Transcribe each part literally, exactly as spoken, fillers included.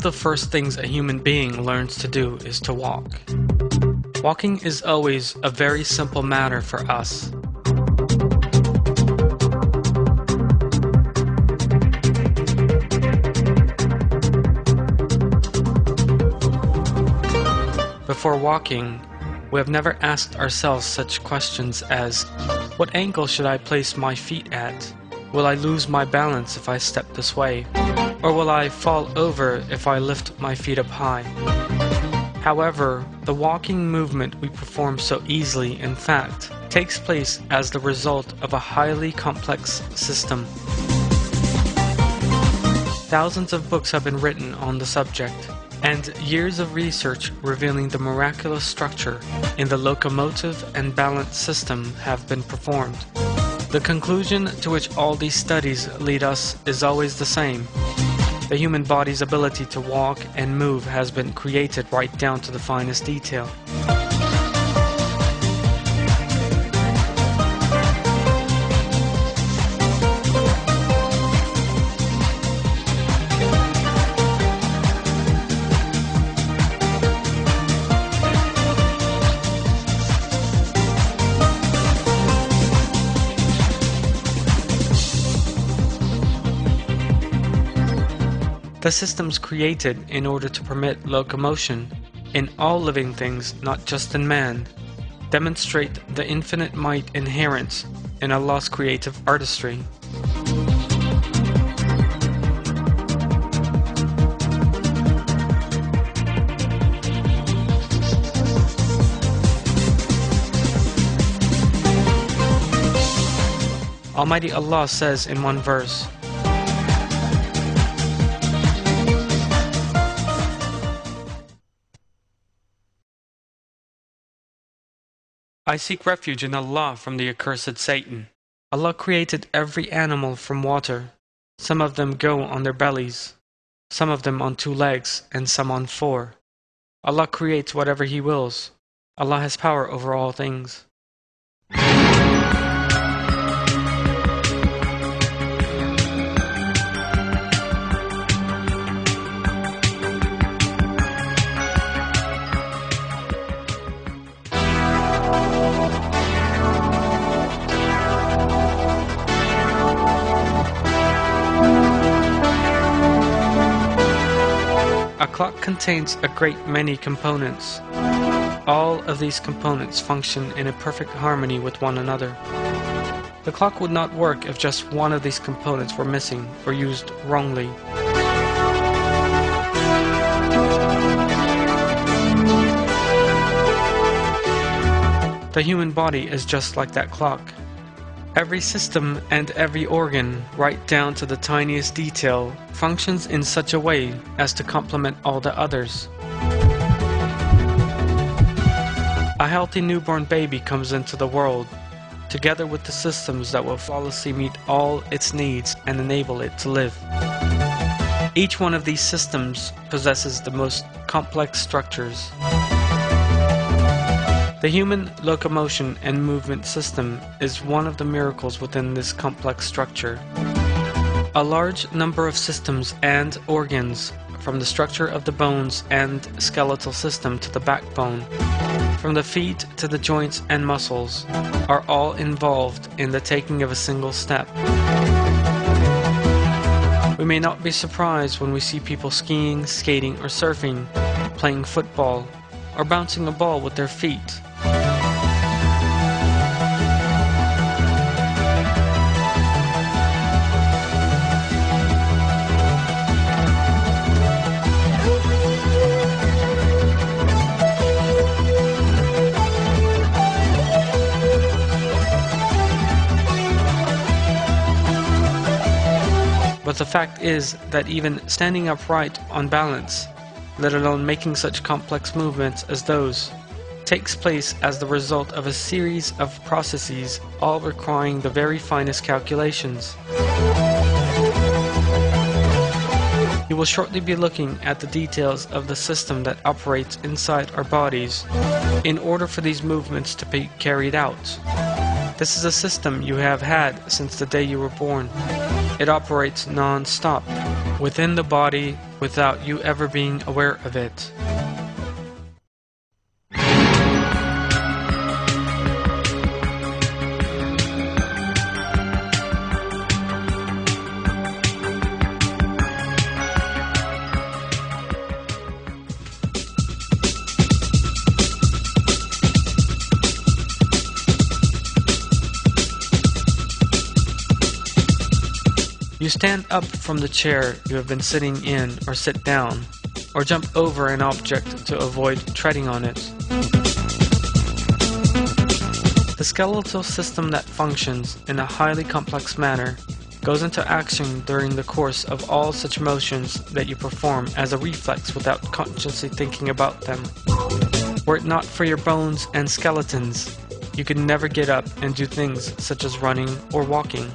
the first things a human being learns to do is to walk. Walking is always a very simple matter for us. Before walking, we have never asked ourselves such questions as, what angle should I place my feet at? Will I lose my balance if I step this way? Or will I fall over if I lift my feet up high? However, the walking movement we perform so easily, in fact, takes place as the result of a highly complex system. Thousands of books have been written on the subject, and years of research revealing the miraculous structure in the locomotive and balance system have been performed. The conclusion to which all these studies lead us is always the same. The human body's ability to walk and move has been created right down to the finest detail. The systems created in order to permit locomotion in all living things, not just in man, demonstrate the infinite might inherent in Allah's creative artistry. Almighty Allah says in one verse, I seek refuge in Allah from the accursed Satan. Allah created every animal from water. Some of them go on their bellies, some of them on two legs, and some on four. Allah creates whatever He wills. Allah has power over all things. A clock contains a great many components. All of these components function in a perfect harmony with one another. The clock would not work if just one of these components were missing or used wrongly. The human body is just like that clock. Every system and every organ, right down to the tiniest detail, functions in such a way as to complement all the others. A healthy newborn baby comes into the world, together with the systems that will flawlessly meet all its needs and enable it to live. Each one of these systems possesses the most complex structures. The human locomotion and movement system is one of the miracles within this complex structure. A large number of systems and organs, from the structure of the bones and skeletal system to the backbone, from the feet to the joints and muscles, are all involved in the taking of a single step. We may not be surprised when we see people skiing, skating, or surfing, playing football, or bouncing a ball with their feet. But the fact is that even standing upright on balance, let alone making such complex movements as those, takes place as the result of a series of processes, all requiring the very finest calculations. You will shortly be looking at the details of the system that operates inside our bodies in order for these movements to be carried out. This is a system you have had since the day you were born. It operates non-stop. Within the body, without you ever being aware of it. You stand up from the chair you have been sitting in, or sit down, or jump over an object to avoid treading on it. The skeletal system that functions in a highly complex manner goes into action during the course of all such motions that you perform as a reflex without consciously thinking about them. Were it not for your bones and skeletons, you could never get up and do things such as running or walking.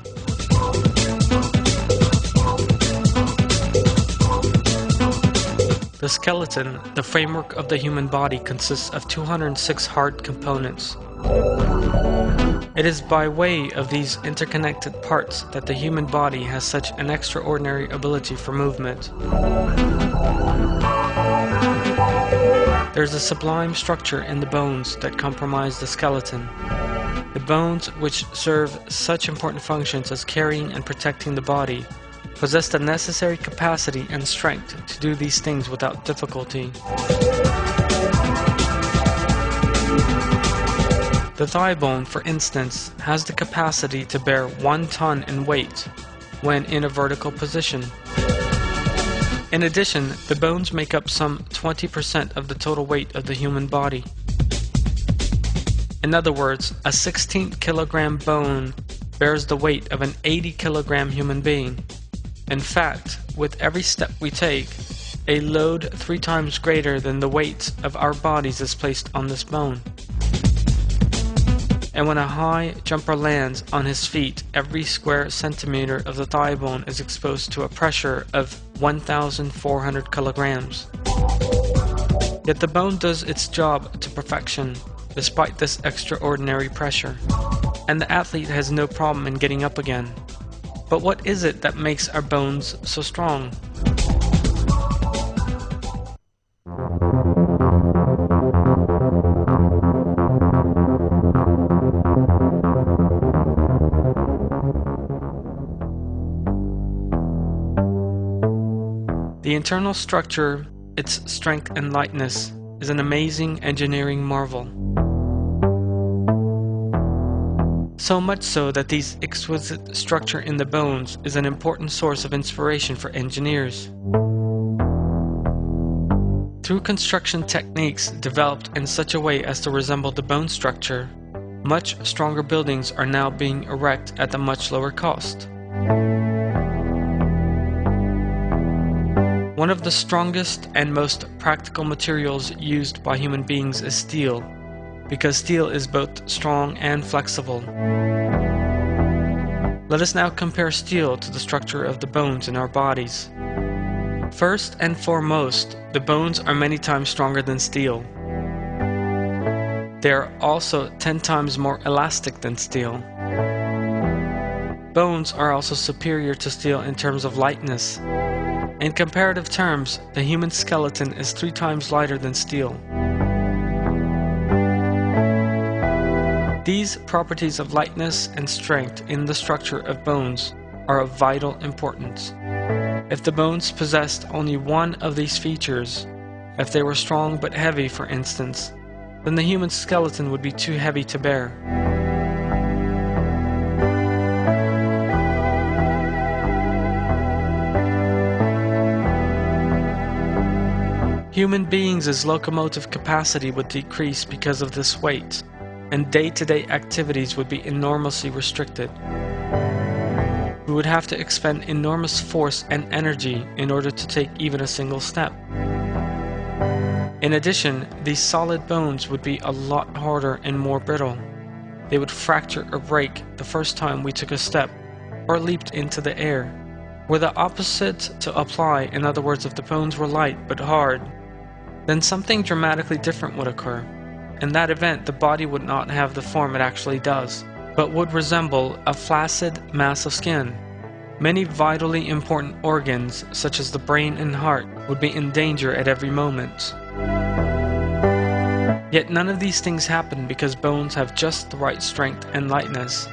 The skeleton, the framework of the human body, consists of two hundred six hard components. It is by way of these interconnected parts that the human body has such an extraordinary ability for movement. There is a sublime structure in the bones that comprise the skeleton. The bones, which serve such important functions as carrying and protecting the body, possess the necessary capacity and strength to do these things without difficulty. The thigh bone, for instance, has the capacity to bear one ton in weight when in a vertical position. In addition, the bones make up some twenty percent of the total weight of the human body. In other words, a sixteen kilogram bone bears the weight of an eighty kilogram human being. In fact, with every step we take, a load three times greater than the weight of our bodies is placed on this bone. And when a high jumper lands on his feet, every square centimeter of the thigh bone is exposed to a pressure of one thousand four hundred kilograms. Yet the bone does its job to perfection, despite this extraordinary pressure, and the athlete has no problem in getting up again. But what is it that makes our bones so strong? The internal structure, its strength and lightness, is an amazing engineering marvel. So much so that this exquisite structure in the bones is an important source of inspiration for engineers. Through construction techniques developed in such a way as to resemble the bone structure, much stronger buildings are now being erected at a much lower cost. One of the strongest and most practical materials used by human beings is steel, because steel is both strong and flexible. Let us now compare steel to the structure of the bones in our bodies. First and foremost, the bones are many times stronger than steel. They are also ten times more elastic than steel. Bones are also superior to steel in terms of lightness. In comparative terms, the human skeleton is three times lighter than steel. These properties of lightness and strength in the structure of bones are of vital importance. If the bones possessed only one of these features, if they were strong but heavy, for instance, then the human skeleton would be too heavy to bear. Human beings' locomotive capacity would decrease because of this weight, and day-to-day activities would be enormously restricted. We would have to expend enormous force and energy in order to take even a single step. In addition, these solid bones would be a lot harder and more brittle. They would fracture or break the first time we took a step or leaped into the air. Were the opposite to apply, in other words, if the bones were light but hard, then something dramatically different would occur. In that event, the body would not have the form it actually does, but would resemble a flaccid mass of skin. Many vitally important organs, such as the brain and heart, would be in danger at every moment. Yet none of these things happen because bones have just the right strength and lightness.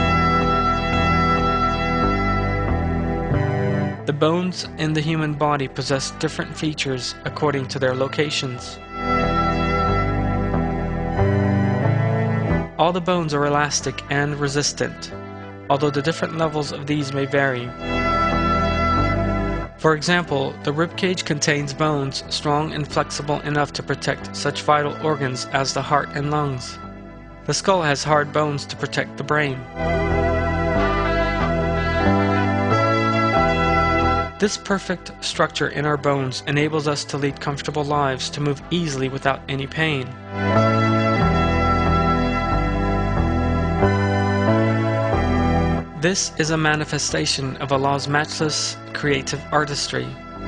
The bones in the human body possess different features according to their locations. All the bones are elastic and resistant, although the different levels of these may vary. For example, the ribcage contains bones strong and flexible enough to protect such vital organs as the heart and lungs. The skull has hard bones to protect the brain. This perfect structure in our bones enables us to lead comfortable lives, to move easily without any pain. This is a manifestation of Allah's matchless creative artistry.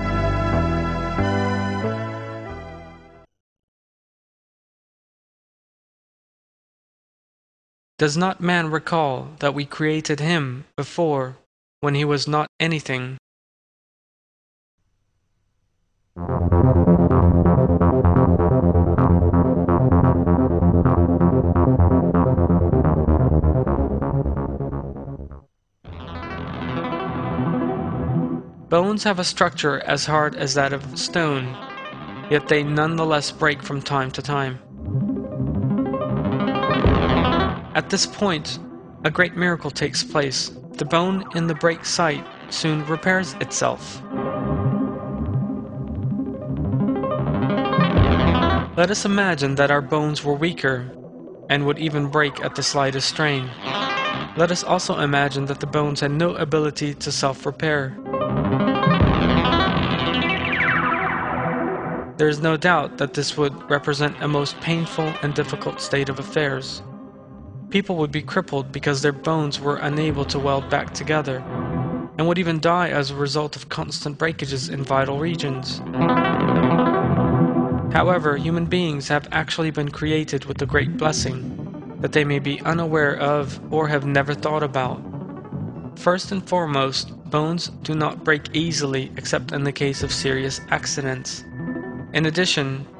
Does not man recall that we created him before, when he was not anything? Bones have a structure as hard as that of stone, yet they nonetheless break from time to time. At this point, a great miracle takes place. The bone in the break site soon repairs itself. Let us imagine that our bones were weaker and would even break at the slightest strain. Let us also imagine that the bones had no ability to self-repair. There is no doubt that this would represent a most painful and difficult state of affairs. People would be crippled because their bones were unable to weld back together, and would even die as a result of constant breakages in vital regions. However, human beings have actually been created with a great blessing that they may be unaware of or have never thought about. First and foremost, bones do not break easily except in the case of serious accidents. In addition,